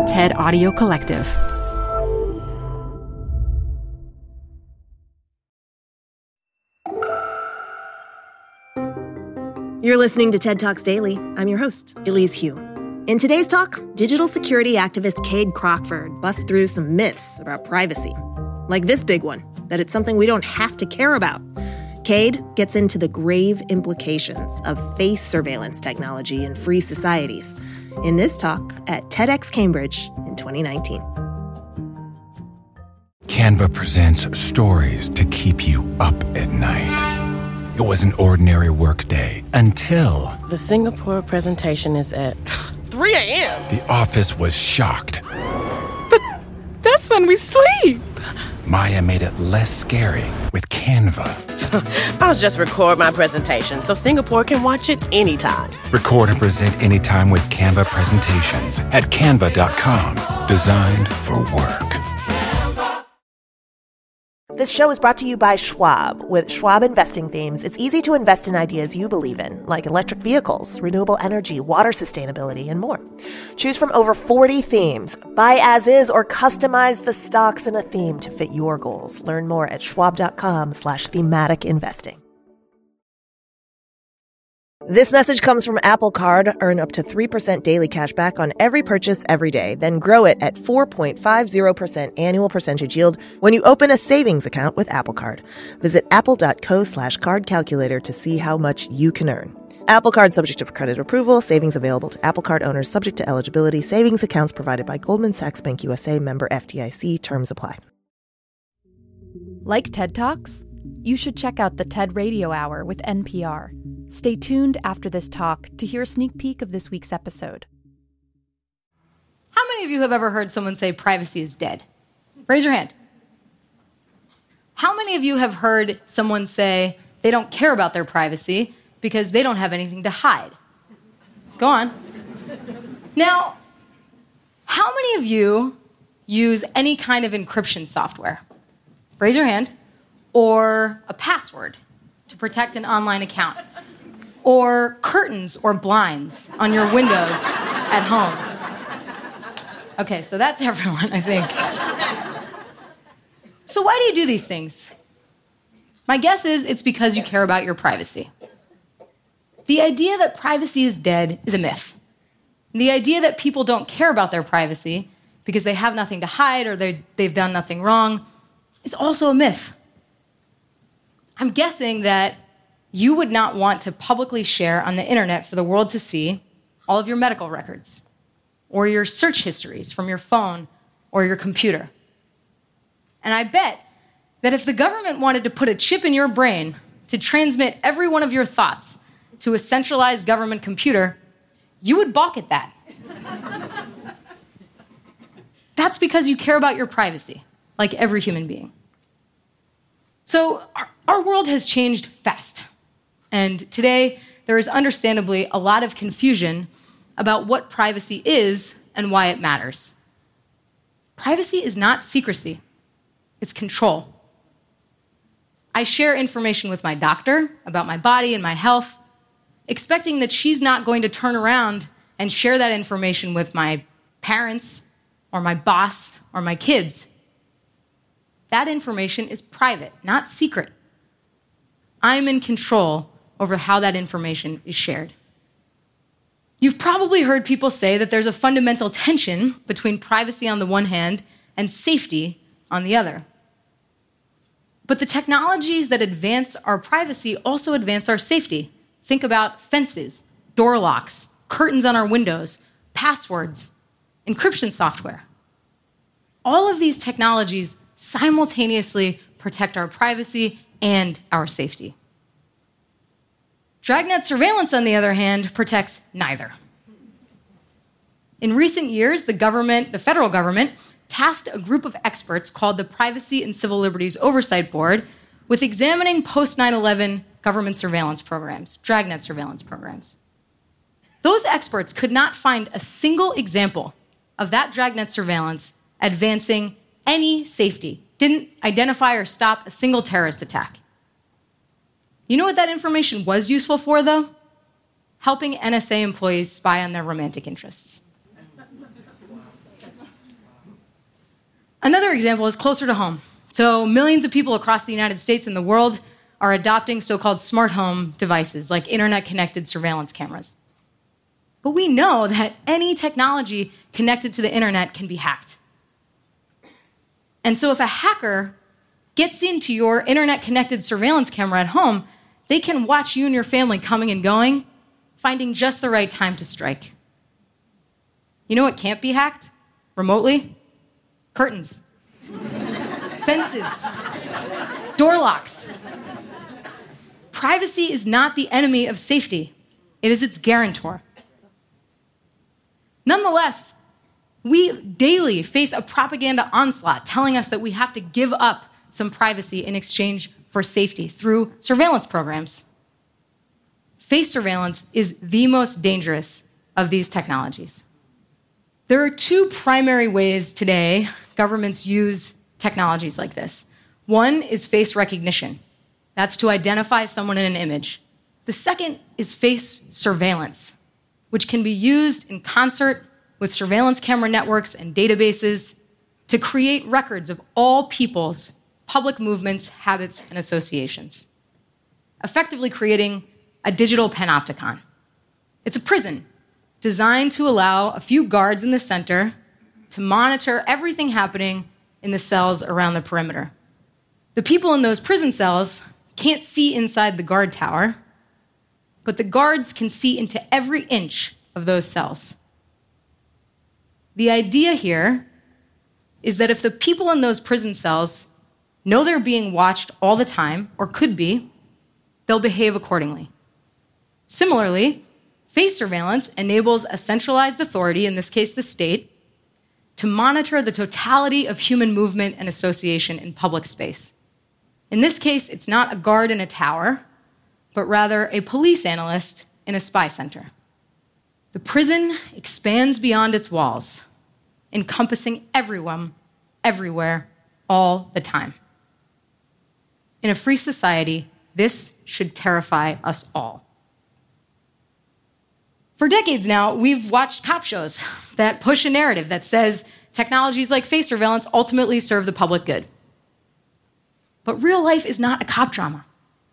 TED Audio Collective. You're listening to TED Talks Daily. I'm your host, Elise Hu. In today's talk, digital security activist Cade Crockford busts through some myths about privacy. Like this big one, that it's something we don't have to care about. Cade gets into the grave implications of face surveillance technology in free societies in this talk at TEDx Cambridge in 2019. Canva presents stories to keep you up at night. It was an ordinary workday until... The Singapore presentation is at 3 a.m. The office was shocked. But that's when we sleep. Maya made it less scary with Canva. I'll just record my presentation so Singapore can watch it anytime. Record and present anytime with Canva presentations at canva.com. Designed for work. This show is brought to you by Schwab. With Schwab investing themes, it's easy to invest in ideas you believe in, like electric vehicles, renewable energy, water sustainability, and more. Choose from over 40 themes. Buy as is or customize the stocks in a theme to fit your goals. Learn more at schwab.com/thematic investing. This message comes from Apple Card. Earn up to 3% daily cash back on every purchase every day. Then grow it at 4.50% annual percentage yield when you open a savings account with Apple Card. Visit apple.co/card calculator to see how much you can earn. Apple Card subject to credit approval. Savings available to Apple Card owners subject to eligibility. Savings accounts provided by Goldman Sachs Bank USA, member FDIC. Terms apply. Like TED Talks? You should check out the TED Radio Hour with NPR. Stay tuned after this talk to hear a sneak peek of this week's episode. How many of you have ever heard someone say privacy is dead? Raise your hand. How many of you have heard someone say they don't care about their privacy because they don't have anything to hide? Go on. Now, how many of you use any kind of encryption software? Raise your hand. Or a password to protect an online account. Or curtains or blinds on your windows at home. Okay, so that's everyone, I think. So why do you do these things? My guess is it's because you care about your privacy. The idea that privacy is dead is a myth. The idea that people don't care about their privacy because they have nothing to hide or they've done nothing wrong is also a myth. I'm guessing that you would not want to publicly share on the internet for the world to see all of your medical records or your search histories from your phone or your computer. And I bet that if the government wanted to put a chip in your brain to transmit every one of your thoughts to a centralized government computer, you would balk at that. That's because you care about your privacy, like every human being. So our world has changed fast. And today, there is understandably a lot of confusion about what privacy is and why it matters. Privacy is not secrecy. It's control. I share information with my doctor about my body and my health, expecting that she's not going to turn around and share that information with my parents or my boss or my kids. That information is private, not secret. I'm in control over how that information is shared. You've probably heard people say that there's a fundamental tension between privacy on the one hand and safety on the other. But the technologies that advance our privacy also advance our safety. Think about fences, door locks, curtains on our windows, passwords, encryption software. All of these technologies simultaneously protect our privacy and our safety. Dragnet surveillance, on the other hand, protects neither. In recent years, the federal government, tasked a group of experts called the Privacy and Civil Liberties Oversight Board with examining post-9/11 government surveillance programs, Dragnet surveillance programs. Those experts could not find a single example of that Dragnet surveillance advancing any safety, didn't identify or stop a single terrorist attack. You know what that information was useful for, though? Helping NSA employees spy on their romantic interests. Another example is closer to home. So millions of people across the United States and the world are adopting so-called smart home devices like internet-connected surveillance cameras. But we know that any technology connected to the internet can be hacked. And so if a hacker gets into your internet-connected surveillance camera at home, they can watch you and your family coming and going, finding just the right time to strike. You know what can't be hacked remotely? Curtains, fences, door locks. Privacy is not the enemy of safety. It is its guarantor. Nonetheless, we daily face a propaganda onslaught telling us that we have to give up some privacy in exchange for safety through surveillance programs. Face surveillance is the most dangerous of these technologies. There are two primary ways today governments use technologies like this. One is face recognition. That's to identify someone in an image. The second is face surveillance, which can be used in concert with surveillance camera networks and databases to create records of all people's public movements, habits, and associations, effectively creating a digital panopticon. It's a prison designed to allow a few guards in the center to monitor everything happening in the cells around the perimeter. The people in those prison cells can't see inside the guard tower, but the guards can see into every inch of those cells. The idea here is that if the people in those prison cells know they're being watched all the time, or could be, they'll behave accordingly. Similarly, face surveillance enables a centralized authority, in this case the state, to monitor the totality of human movement and association in public space. In this case, it's not a guard in a tower, but rather a police analyst in a spy center. The prison expands beyond its walls, encompassing everyone, everywhere, all the time. In a free society, this should terrify us all. For decades now, we've watched cop shows that push a narrative that says technologies like face surveillance ultimately serve the public good. But real life is not a cop drama.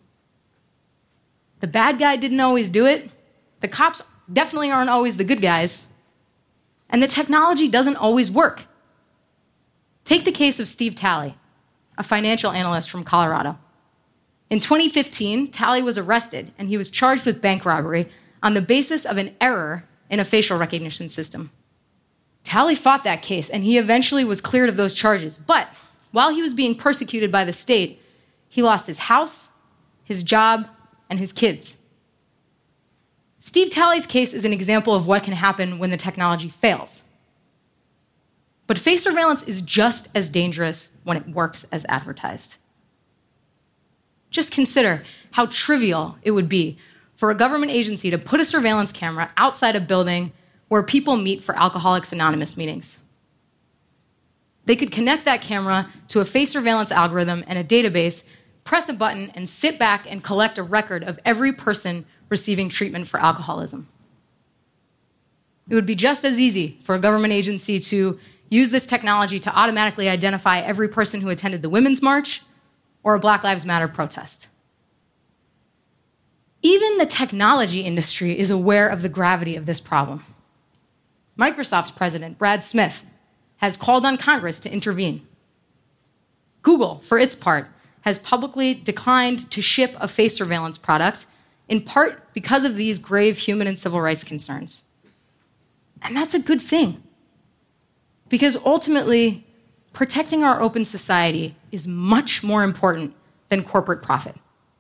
The bad guy didn't always do it. The cops definitely aren't always the good guys. And the technology doesn't always work. Take the case of Steve Talley, a financial analyst from Colorado. In 2015, Talley was arrested and he was charged with bank robbery on the basis of an error in a facial recognition system. Talley fought that case and he eventually was cleared of those charges. But while he was being persecuted by the state, he lost his house, his job, and his kids. Steve Talley's case is an example of what can happen when the technology fails. But face surveillance is just as dangerous when it works as advertised. Just consider how trivial it would be for a government agency to put a surveillance camera outside a building where people meet for Alcoholics Anonymous meetings. They could connect that camera to a face surveillance algorithm and a database, press a button, and sit back and collect a record of every person receiving treatment for alcoholism. It would be just as easy for a government agency to use this technology to automatically identify every person who attended the Women's March or a Black Lives Matter protest. Even the technology industry is aware of the gravity of this problem. Microsoft's president, Brad Smith, has called on Congress to intervene. Google, for its part, has publicly declined to ship a face surveillance product, in part because of these grave human and civil rights concerns. And that's a good thing, because ultimately, protecting our open society is much more important than corporate profit.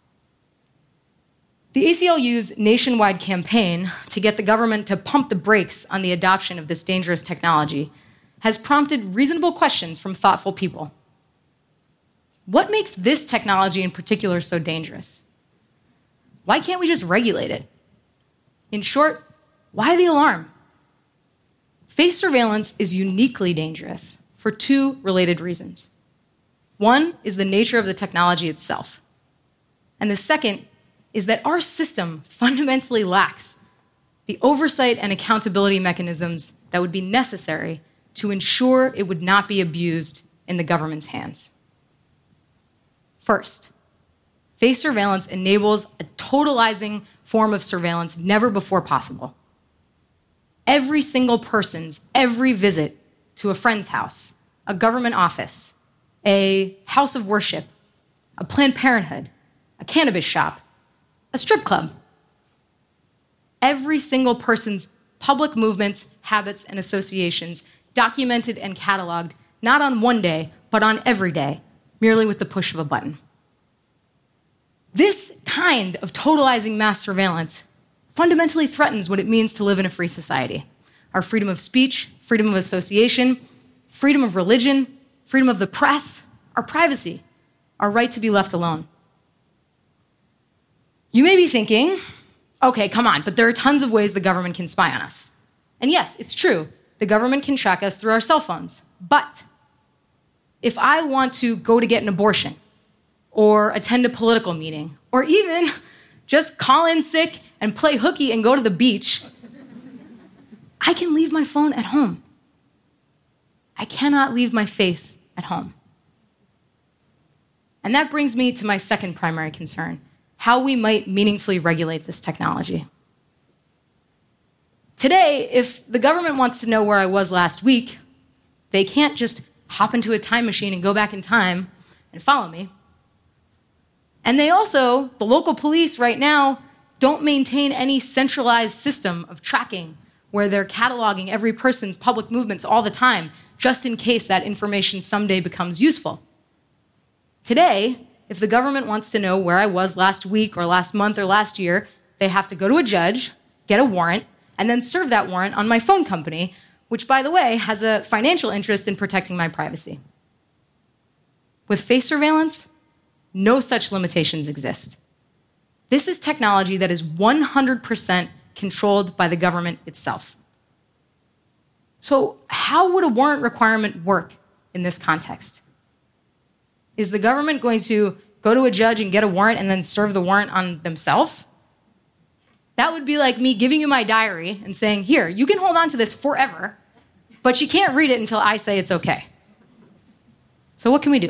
The ACLU's nationwide campaign to get the government to pump the brakes on the adoption of this dangerous technology has prompted reasonable questions from thoughtful people. What makes this technology in particular so dangerous? Why can't we just regulate it? In short, why the alarm? Face surveillance is uniquely dangerous for two related reasons. One is the nature of the technology itself. And the second is that our system fundamentally lacks the oversight and accountability mechanisms that would be necessary to ensure it would not be abused in the government's hands. First, face surveillance enables a totalizing form of surveillance never before possible. Every single person's every visit to a friend's house, a government office, a house of worship, a Planned Parenthood, a cannabis shop, a strip club. Every single person's public movements, habits, and associations documented and cataloged, not on one day, but on every day, merely with the push of a button. This kind of totalizing mass surveillance fundamentally threatens what it means to live in a free society. Our freedom of speech, freedom of association, freedom of religion, freedom of the press, our privacy, our right to be left alone. You may be thinking, okay, come on, but there are tons of ways the government can spy on us. And yes, it's true, the government can track us through our cell phones. But if I want to go to get an abortion, or attend a political meeting, or even just call in sick and play hooky and go to the beach, I can leave my phone at home. I cannot leave my face at home. And that brings me to my second primary concern, how we might meaningfully regulate this technology. Today, if the government wants to know where I was last week, they can't just hop into a time machine and go back in time and follow me. And they also, the local police right now, don't maintain any centralized system of tracking where they're cataloging every person's public movements all the time, just in case that information someday becomes useful. Today, if the government wants to know where I was last week or last month or last year, they have to go to a judge, get a warrant, and then serve that warrant on my phone company, which, by the way, has a financial interest in protecting my privacy. With face surveillance, no such limitations exist. This is technology that is 100% controlled by the government itself. So how would a warrant requirement work in this context? Is the government going to go to a judge and get a warrant and then serve the warrant on themselves? That would be like me giving you my diary and saying, here, you can hold on to this forever, but you can't read it until I say it's okay. So what can we do?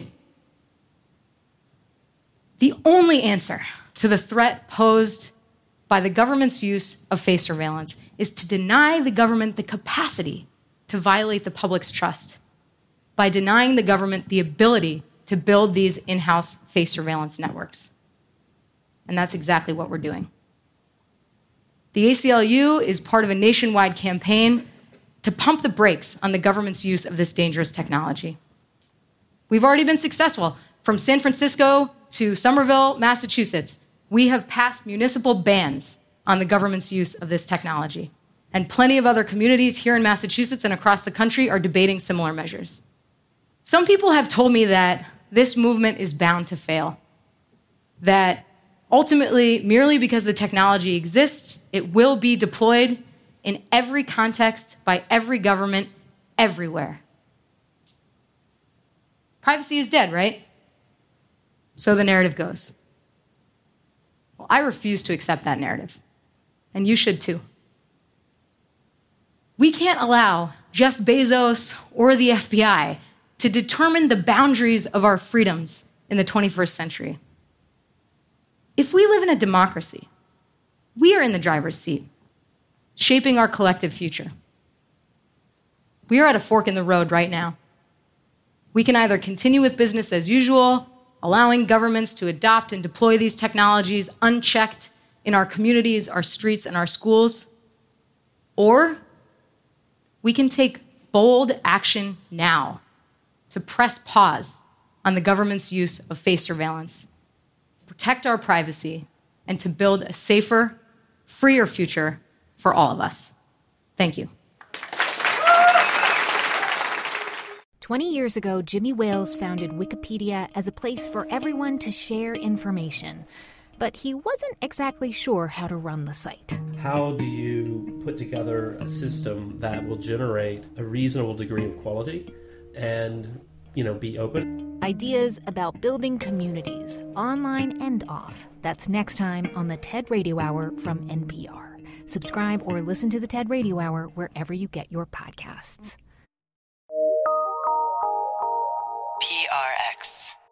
The only answer to the threat posed by the government's use of face surveillance is to deny the government the capacity to violate the public's trust by denying the government the ability to build these in-house face surveillance networks. And that's exactly what we're doing. The ACLU is part of a nationwide campaign to pump the brakes on the government's use of this dangerous technology. We've already been successful. From San Francisco to Somerville, Massachusetts, we have passed municipal bans on the government's use of this technology. And plenty of other communities here in Massachusetts and across the country are debating similar measures. Some people have told me that this movement is bound to fail, that ultimately, merely because the technology exists, it will be deployed in every context by every government everywhere. Privacy is dead, right? So the narrative goes. Well, I refuse to accept that narrative, and you should too. We can't allow Jeff Bezos or the FBI to determine the boundaries of our freedoms in the 21st century. If we live in a democracy, we are in the driver's seat, shaping our collective future. We are at a fork in the road right now. We can either continue with business as usual, allowing governments to adopt and deploy these technologies unchecked in our communities, our streets, and our schools, or we can take bold action now to press pause on the government's use of face surveillance, protect our privacy, and to build a safer, freer future for all of us. Thank you. 20 years ago, Jimmy Wales founded Wikipedia as a place for everyone to share information. But he wasn't exactly sure how to run the site. How do you put together a system that will generate a reasonable degree of quality and, be open? Ideas about building communities, online and off. That's next time on the TED Radio Hour from NPR. Subscribe or listen to the TED Radio Hour wherever you get your podcasts. PRX.